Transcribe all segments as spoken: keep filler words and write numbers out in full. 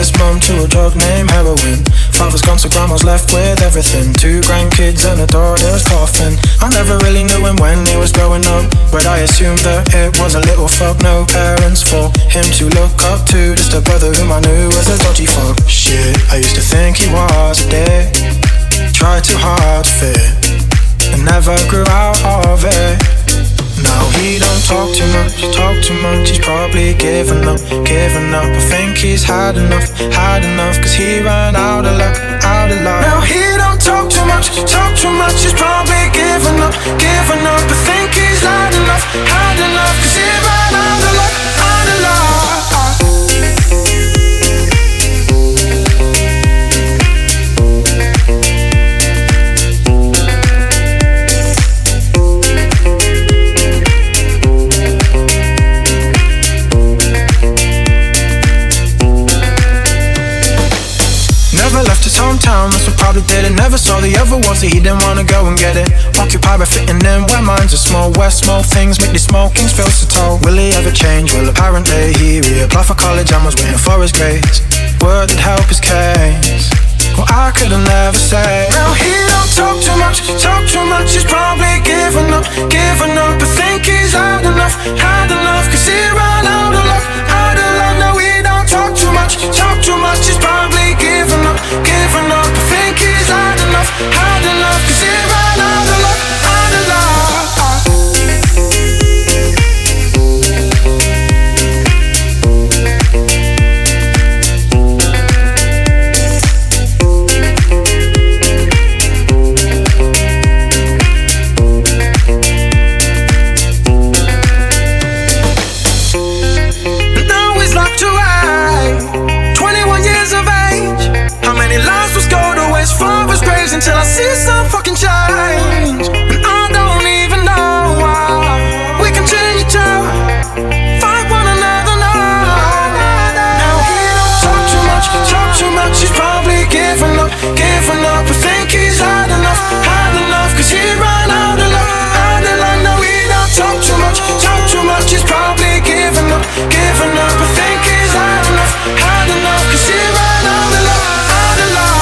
his mum to a drug named heroin. Father's gone so grandma's left with everything. Two grandkids and a daughter's coffin. I never really knew him when he was growing up, but I assumed that it was a little fuck. No parents for him to look up to, just a brother whom I knew was a dodgy fuck. Shit, I used to think he was a dick, tried too hard to fit, and never grew out of it. Now he don't talk too much, talk too much. He's probably given up, given up. I think he's had enough, had enough, cause he ran out of luck, out of luck. Now he don't talk too much, talk too much. He's probably given up, given up. I think he's had enough, had enough, cause he ran out of luck, out of luck. Never left his hometown, that's what probably did it. Never saw the other ones that he didn't wanna go and get it. Occupied by fitting in where minds are small. Where small things make these small kings feel so tall. Will he ever change? Well, apparently he reapplied for college and was waiting for his grades. Word that help his case, well, I could've never say. Now he don't talk too much, talk too much. He's probably given up, given up. I think he's had enough, had enough, cause he ran out of luck, out of luck. No, he don't talk too much, talk too much. He's probably given up, given up. I think he's had enough, had enough, cause he ran out of luck, out of luck. Now he's locked away, twenty-one years of age. How many lives was go to waste for his graves until I see some fucking change? And I don't even know why we continue to fight one another now. Now he don't talk too much, talk too much. He's probably given up, given up. I think he's had enough, had enough, cause he ran out of luck, out of luck. No, he don't talk too much, talk too much. He's probably given up, given up. I think he's had enough, had enough, cause he ran out of luck, out of luck.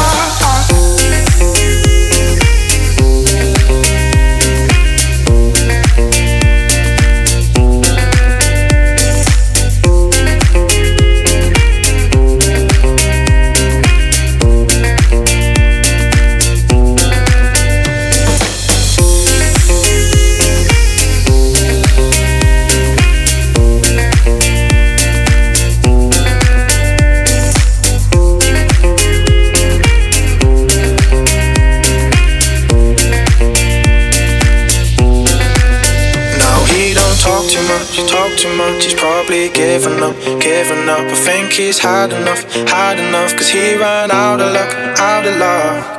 Talk too much, talk too much. He's probably given up, given up. I think he's had enough, had enough, cause he ran out of luck, out of luck.